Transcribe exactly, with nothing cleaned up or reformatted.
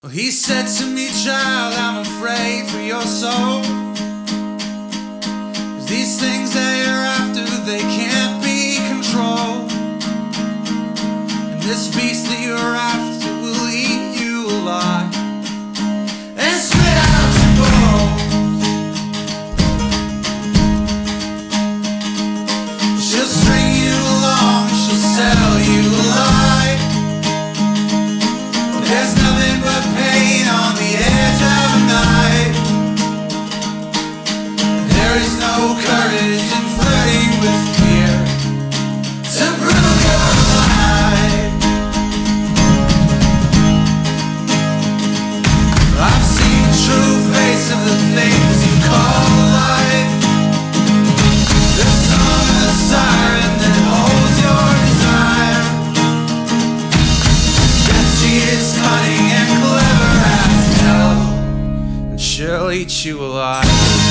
Well, he said to me, child, I'm afraid for your soul. 'Cause these things that you're after, they can't be controlled. And this beast that you're after will eat you alive and spit out your bones. She'll string you along, she'll sell you a lie. There's nothing but pain on the edge of a knife. There is no courage in flirting with fear to prove you're alive. I've seen the true face of the things you call life. The song of the siren that holds your desire. Yes, she is cunning and clever as hell, and she'll eat you alive.